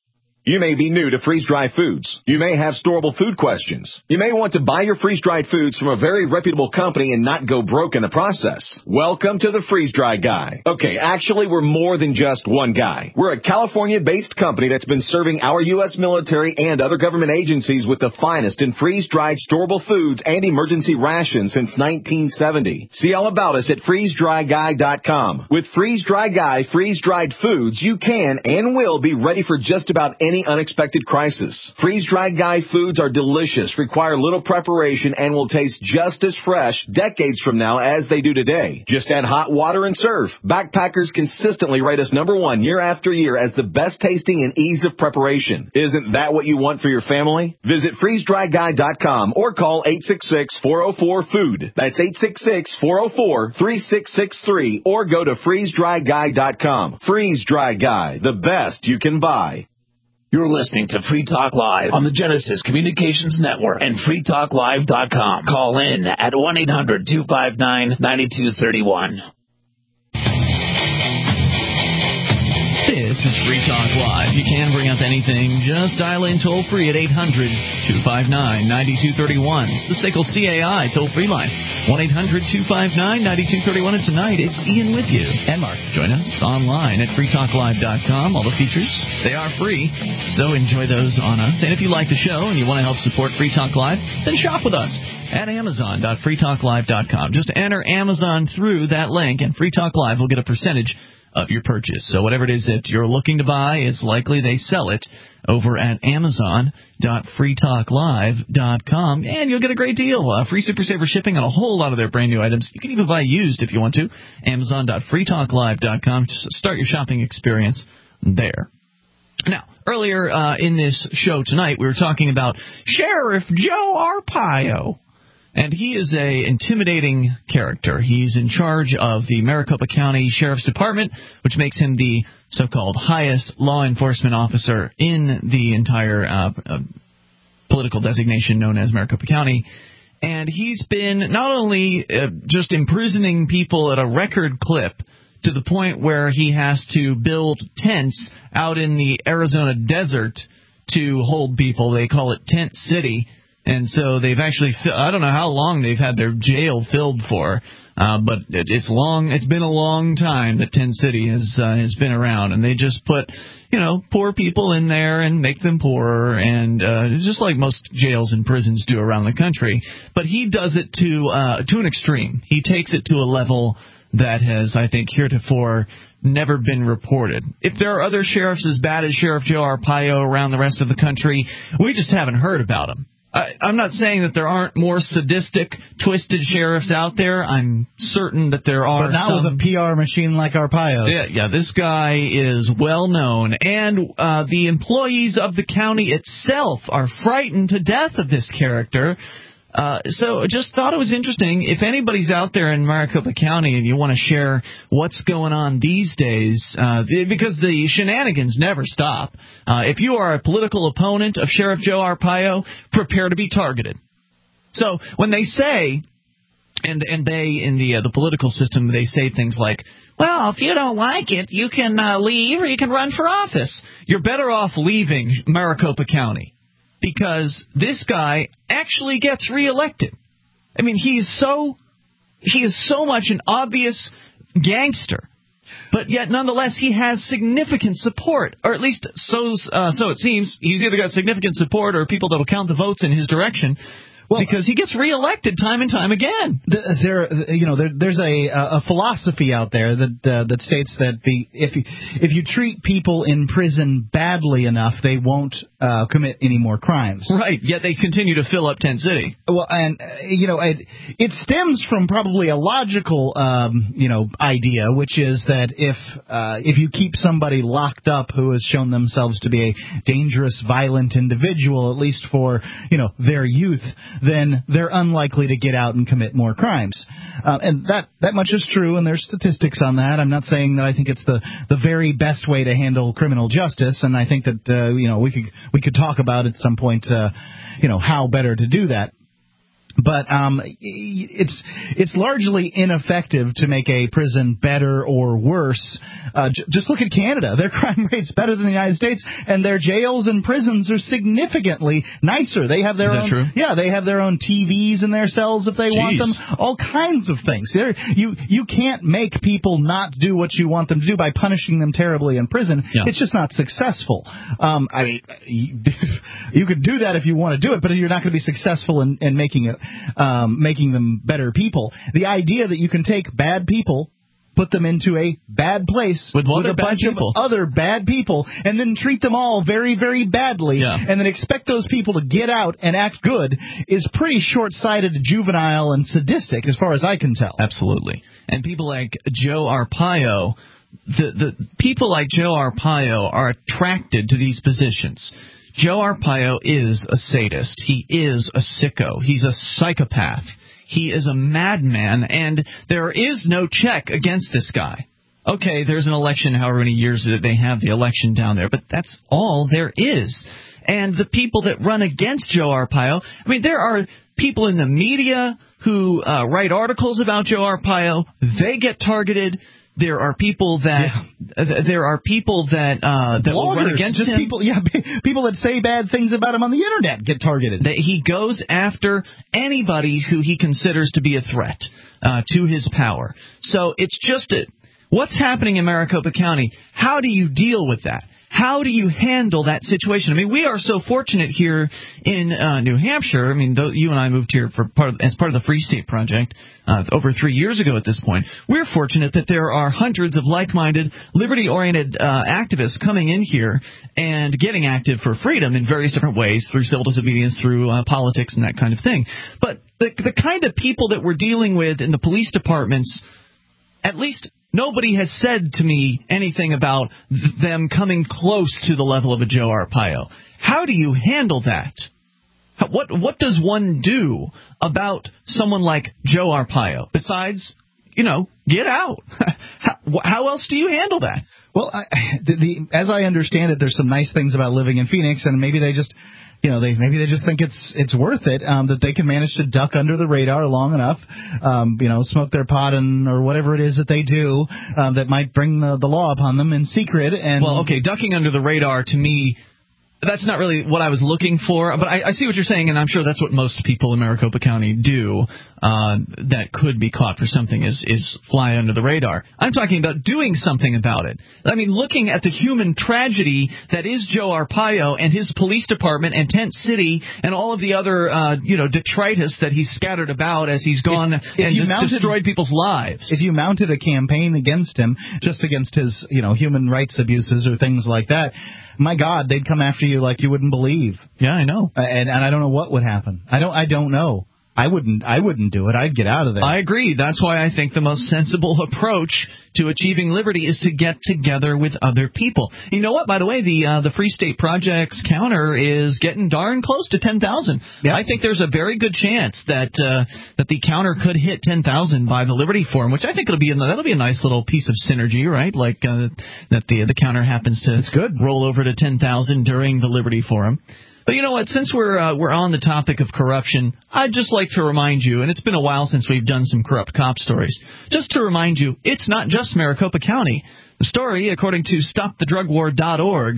You may be new to freeze-dried foods. You may have storable food questions. You may want to buy your freeze-dried foods from a very reputable company and not go broke in the process. Welcome to the Freeze-Dry Guy. Okay, actually, we're more than just one guy. We're a California-based company that's been serving our U S military and other government agencies with the finest in freeze-dried storable foods and emergency rations since nineteen seventy. See all about us at freeze dry guy dot com. With Freeze-Dry Guy freeze-dried foods, you can and will be ready for just about any unexpected crisis. Freeze-Dried Guy foods are delicious, require little preparation, and will taste just as fresh decades from now as they do today. Just add hot water and serve. Backpackers consistently rate us number one year after year as the best tasting and ease of preparation. Isn't that what you want for your family? Visit freeze dry guy dot com or call eight six six, four oh four, food. That's eight six six, four oh four, three six six three or go to freeze dry guy dot com. Freeze-Dry Guy, the best you can buy. You're listening to Free Talk Live on the Genesis Communications Network and free talk live dot com. Call in at one eight hundred, two five nine, nine two three one. This is Free Talk Live. You can bring up anything. Just dial in toll-free at eight hundred, two five nine, nine two three one. It's the S A C L C A I toll-free line. one eight hundred, two five nine, nine two three one. And tonight, it's Ian with you. And Mark. Join us online at free talk live dot com. All the features, they are free, so enjoy those on us. And if you like the show and you want to help support Free Talk Live, then shop with us at amazon dot free talk live dot com. Just enter Amazon through that link, and Free Talk Live will get a percentage of your purchase. So whatever it is that you're looking to buy, it's likely they sell it over at amazon dot free talk live dot com, and you'll get a great deal. Uh, free Super Saver shipping on a whole lot of their brand new items. You can even buy used if you want to. amazon dot free talk live dot com. Just start your shopping experience there. Now, earlier uh, in this show tonight, we were talking about Sheriff Joe Arpaio. And he is a intimidating character. He's in charge of the Maricopa County Sheriff's Department, which makes him the so-called highest law enforcement officer in the entire uh, uh, political designation known as Maricopa County. And he's been not only uh, just imprisoning people at a record clip to the point where he has to build tents out in the Arizona desert to hold people. They call it Tent City. And so they've actually, I don't know how long they've had their jail filled for, uh, but it's long, it's been a long time that Tent City has, uh, has been around. And they just put, you know, poor people in there and make them poorer, and uh, just like most jails and prisons do around the country. But he does it to, uh, to an extreme. He takes it to a level that has, I think, heretofore never been reported. If there are other sheriffs as bad as Sheriff Joe Arpaio around the rest of the country, we just haven't heard about them. I, I'm not saying that there aren't more sadistic, twisted sheriffs out there. I'm certain that there are. But not some. with a P R machine like Arpaio's. Yeah, yeah, this guy is well known, and uh, the employees of the county itself are frightened to death of this character. Uh, so just thought it was interesting. If anybody's out there in Maricopa County and you want to share what's going on these days, uh, because the shenanigans never stop. Uh, if you are a political opponent of Sheriff Joe Arpaio, prepare to be targeted. So when they say, and and they in the uh, the political system, they say things like, well, if you don't like it, you can uh, leave or you can run for office. You're better off leaving Maricopa County, because this guy actually gets reelected. I mean, he's so he is so much an obvious gangster, but yet nonetheless he has significant support, or at least so uh, so it seems. He's either got significant support or people that will count the votes in his direction. Well, because he gets reelected time and time again. There, you know, there, there's a a philosophy out there that uh, that states that the if you if you treat people in prison badly enough, they won't uh, commit any more crimes. Right. Yet they continue to fill up Tent City. Well, and uh, you know, it it stems from probably a logical um, you know idea, which is that if uh, if you keep somebody locked up who has shown themselves to be a dangerous, violent individual, at least for you know their youth, then they're unlikely to get out and commit more crimes. Uh, and that, that much is true, and there's statistics on that. I'm not saying that I think it's the, the very best way to handle criminal justice, and I think that, uh, you know, we could we could talk about at some point, uh, you know, how better to do that. But um, it's it's largely ineffective to make a prison better or worse. Uh, j- just look at Canada. Their crime rate's better than the United States, and their jails and prisons are significantly nicer. They have their Is that own, true? Yeah, they have their own T Vs in their cells if they Jeez. want them. All kinds of things. They're, you you can't make people not do what you want them to do by punishing them terribly in prison. Yeah. It's just not successful. Um, I mean, you, you could do that if you want to do it, but you're not going to be successful in, in making it. Um, making them better people. The idea that you can take bad people, put them into a bad place with, with other a bad bunch people. of other bad people, and then treat them all very, very badly, Yeah. and then expect those people to get out and act good is pretty short-sighted, juvenile, and sadistic, as far as I can tell. Absolutely. And people like Joe Arpaio, the, the people like Joe Arpaio are attracted to these positions. Joe Arpaio is a sadist. He is a sicko. He's a psychopath. He is a madman, and there is no check against this guy. Okay, there's an election, however many years that they have the election down there, but that's all there is. And the people that run against Joe Arpaio, I mean, there are people in the media who uh, write articles about Joe Arpaio. They get targeted. There are people that yeah. uh, there are people that uh, that will run against just him. People, yeah, people that say bad things about him on the internet get targeted. That he goes after anybody who he considers to be a threat uh, to his power. So it's just a, what's happening in Maricopa County. How do you deal with that? How do you handle that situation? I mean, we are so fortunate here in uh, New Hampshire. I mean, th- you and I moved here for part of, as part of the Free State Project uh, over three years ago at this point. We're fortunate that there are hundreds of like-minded, liberty-oriented uh, activists coming in here and getting active for freedom in various different ways, through civil disobedience, through uh, politics and that kind of thing. But the, the kind of people that we're dealing with in the police departments, at least nobody has said to me anything about th- them coming close to the level of a Joe Arpaio. How do you handle that? How, what what does one do about someone like Joe Arpaio besides, you know, get out? how, how else do you handle that? Well, I, the, the, as I understand it, there's some nice things about living in Phoenix, and maybe they just... You know, they maybe they just think it's it's worth it um, that they can manage to duck under the radar long enough, um, you know, smoke their pot and or whatever it is that they do uh, that might bring the, the law upon them in secret. And well, okay, ducking under the radar to me, that's not really what I was looking for, but I, I see what you're saying, and I'm sure that's what most people in Maricopa County do uh, that could be caught for something is, is fly under the radar. I'm talking about doing something about it. I mean, looking at the human tragedy that is Joe Arpaio and his police department and Tent City and all of the other, uh, you know, detritus that he's scattered about as he's gone if, if and mounted, destroyed people's lives. If you mounted a campaign against him, just against his, you know, human rights abuses or things like that, my God, they'd come after you like you wouldn't believe. Yeah, I know. Uh, and and I don't know what would happen. I don't I don't know. I wouldn't I wouldn't do it. I'd get out of there. I agree. That's why I think the most sensible approach to achieving liberty is to get together with other people. You know what? By the way, the uh, the Free State Project's counter is getting darn close to ten thousand. Yep. I think there's a very good chance that uh, that the counter could hit ten thousand by the Liberty Forum, which I think it'll be a, that'll be a nice little piece of synergy, right? Like uh, that the the counter happens to it's good. roll over to ten thousand during the Liberty Forum. But you know what? Since we're uh, we're on the topic of corruption, I'd just like to remind you, and it's been a while since we've done some corrupt cop stories, just to remind you, it's not just Maricopa County. The story, according to stop the drug war dot org,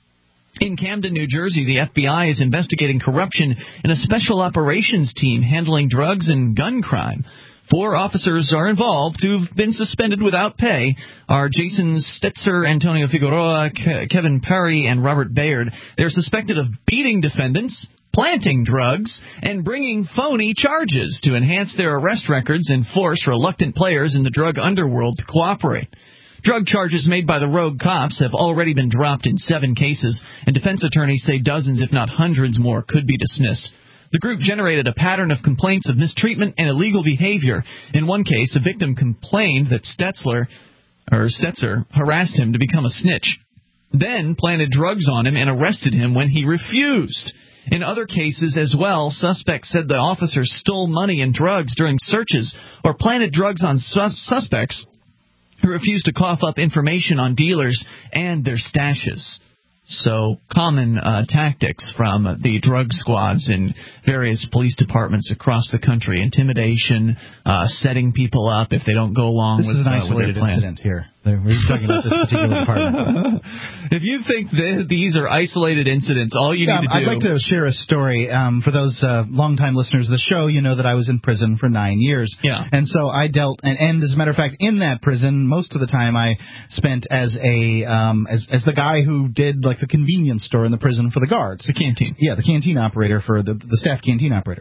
in Camden, New Jersey, the F B I is investigating corruption in a special operations team handling drugs and gun crime. Four officers are involved who've been suspended without pay are Jason Stetzer, Antonio Figueroa, Ke- Kevin Perry, and Robert Bayard. They're suspected of beating defendants, planting drugs, and bringing phony charges to enhance their arrest records and force reluctant players in the drug underworld to cooperate. Drug charges made by the rogue cops have already been dropped in seven cases, and defense attorneys say dozens, if not hundreds more, could be dismissed. The group generated a pattern of complaints of mistreatment and illegal behavior. In one case, a victim complained that Stetzler, or Stetzer harassed him to become a snitch, then planted drugs on him and arrested him when he refused. In other cases as well, suspects said the officers stole money and drugs during searches or planted drugs on sus- suspects who refused to cough up information on dealers and their stashes. so common uh, tactics from the drug squads in various police departments across the country. Intimidation, uh, setting people up if they don't go along this with, is an uh, isolated with their plan. incident here. We're talking about this particular department. If you think that these are isolated incidents, all you yeah, need to I'd do... like to share a story. Um, for those uh, longtime listeners of the show, you know that I was in prison for nine years. Yeah. And so I dealt, and, and as a matter of fact, in that prison, most of the time I spent as a um, as as the guy who did like the convenience store in the prison for the guards. The canteen. Yeah, the canteen operator for the the staff canteen operator.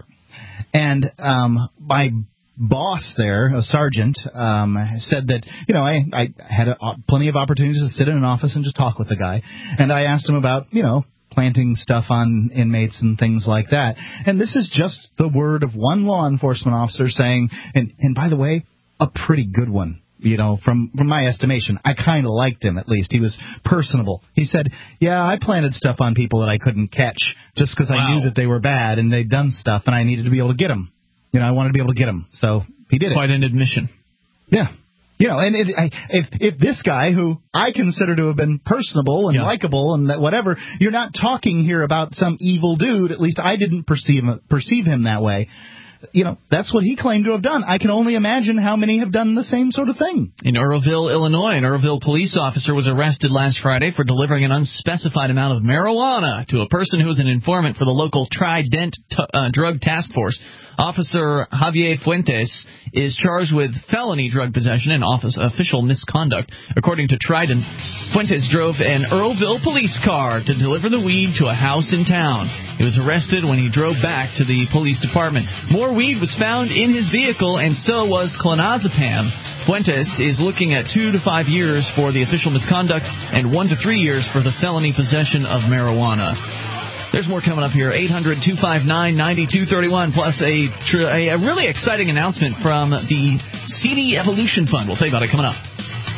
And um, my boss there, a sergeant, um, said that, you know, I, I had a, plenty of opportunities to sit in an office and just talk with the guy. And I asked him about, you know, planting stuff on inmates and things like that. And this is just the word of one law enforcement officer saying, and, and by the way, a pretty good one. You know, from, from my estimation, I kind of liked him, at least. He was personable. He said, yeah, I planted stuff on people that I couldn't catch just because wow. I knew that they were bad and they'd done stuff and I needed to be able to get them. You know, I wanted to be able to get him. So he did it. Quite an admission. Yeah. You know, and it, I, if if this guy, who I consider to have been personable and yeah. likable and that whatever, you're not talking here about some evil dude. At least I didn't perceive perceive him that way. You know, that's what he claimed to have done. I can only imagine how many have done the same sort of thing. In Earlville, Illinois, an Earlville police officer was arrested last Friday for delivering an unspecified amount of marijuana to a person who was an informant for the local Trident t- uh, drug task force. Officer Javier Fuentes is charged with felony drug possession and office official misconduct. According to Trident, Fuentes drove an Earlville police car to deliver the weed to a house in town. He was arrested when he drove back to the police department. More weed was found in his vehicle, and so was clonazepam. Fuentes is looking at two to five years for the official misconduct and one to three years for the felony possession of marijuana. There's more coming up here. eight hundred, two five nine, nine two three one, plus a, tr- a, a really exciting announcement from the C D Evolution Fund. We'll tell you about it coming up.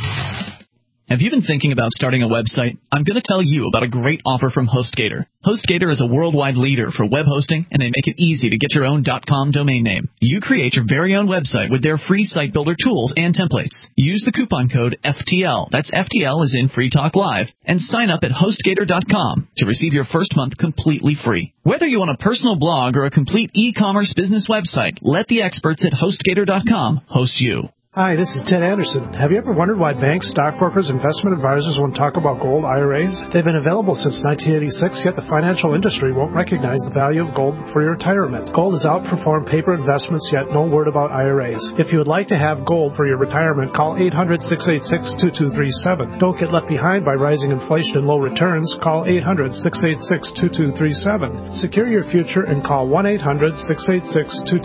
Have you been thinking about starting a website? I'm going to tell you about a great offer from HostGator. HostGator is a worldwide leader for web hosting, and they make it easy to get your own .com domain name. You create your very own website with their free site builder tools and templates. Use the coupon code F T L, that's F T L as in Free Talk Live, and sign up at HostGator dot com to receive your first month completely free. Whether you want a personal blog or a complete e-commerce business website, let the experts at HostGator dot com host you. Hi, this is Ted Anderson. Have you ever wondered why banks, stockbrokers, investment advisors won't talk about gold I R As? They've been available since nineteen eighty-six, yet the financial industry won't recognize the value of gold for your retirement. Gold has outperformed paper investments, yet no word about I R As. If you would like to have gold for your retirement, call eight hundred, six eight six, two two three seven. Don't get left behind by rising inflation and low returns. Call eight hundred, six eight six, two two three seven. Secure your future and call one eight hundred, six eight six, two